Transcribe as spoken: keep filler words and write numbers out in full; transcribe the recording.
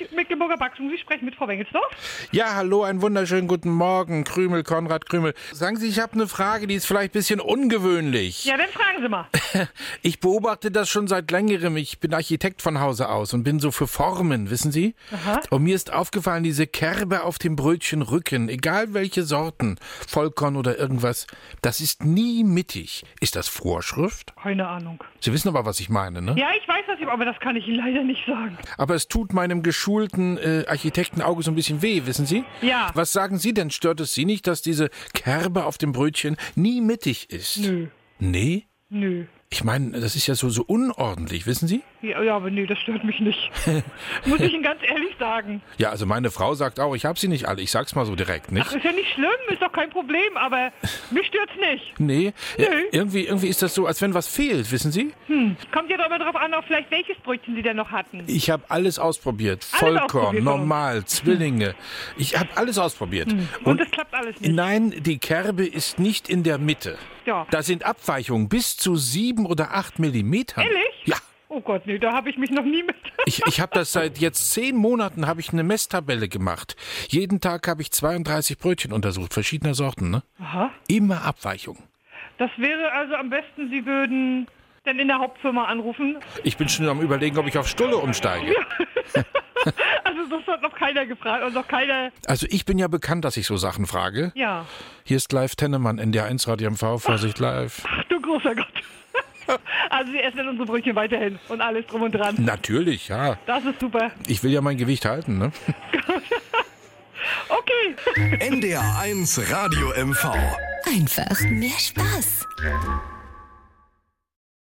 Mecklenburger Backstube. Sie sprechen mit Frau Wengelsdorf. Ja, hallo, einen wunderschönen guten Morgen. Krümel, Konrad Krümel. Sagen Sie, ich habe eine Frage, die ist vielleicht ein bisschen ungewöhnlich. Ja, dann fragen Sie mal. Ich beobachte das schon seit längerem. Ich bin Architekt von Hause aus und bin so für Formen, wissen Sie? Aha. Und mir ist aufgefallen, diese Kerbe auf dem Brötchenrücken, egal welche Sorten, Vollkorn oder irgendwas, das ist nie mittig. Ist das Vorschrift? Keine Ahnung. Sie wissen aber, was ich meine, ne? Ja, ich weiß das, aber das kann ich Ihnen leider nicht sagen. Aber es tut meinem geschulten äh, Architektenauge so ein bisschen weh, wissen Sie? Ja. Was sagen Sie denn? Stört es Sie nicht, dass diese Kerbe auf dem Brötchen nie mittig ist? Nö. Nee? Nö. Ich meine, das ist ja so, so unordentlich, wissen Sie? Ja, ja, aber nee, das stört mich nicht. Muss ich Ihnen ganz ehrlich sagen. Ja, also meine Frau sagt auch, ich hab sie nicht alle. Ich sag's mal so direkt, nicht? Ach, ist ja nicht schlimm, ist doch kein Problem, aber mich stört's nicht. Nee, Nö. Ja, irgendwie, irgendwie ist das so, als wenn was fehlt, wissen Sie? Hm. Kommt ja doch immer drauf an, auf vielleicht welches Brötchen Sie denn noch hatten. Ich habe alles ausprobiert. Alles Vollkorn, ausprobiert, normal, Zwillinge. Ich habe alles ausprobiert. Hm. Und es klappt alles nicht. Nein, die Kerbe ist nicht in der Mitte. Ja. Da sind Abweichungen bis zu sieben oder acht Millimeter. Ehrlich? Ja. Oh Gott, nee, da habe ich mich noch nie mit... Ich, ich habe das seit jetzt zehn Monaten, habe ich eine Messtabelle gemacht. Jeden Tag habe ich zweiunddreißig Brötchen untersucht, verschiedener Sorten, ne? Aha. Immer Abweichungen. Das wäre also am besten, Sie würden dann in der Hauptfirma anrufen. Ich bin schon am Überlegen, ob ich auf Stulle umsteige. Also das hat noch keiner gefragt und noch keiner... Also ich bin ja bekannt, dass ich so Sachen frage. Ja. Hier ist live Tennemann, N D R eins Radio M V, Vorsicht live. Ach du großer Gott. Also Sie essen dann unsere Brötchen weiterhin und alles drum und dran. Natürlich, ja. Das ist super. Ich will ja mein Gewicht halten, ne? Okay. N D R eins Radio M V. Einfach mehr Spaß.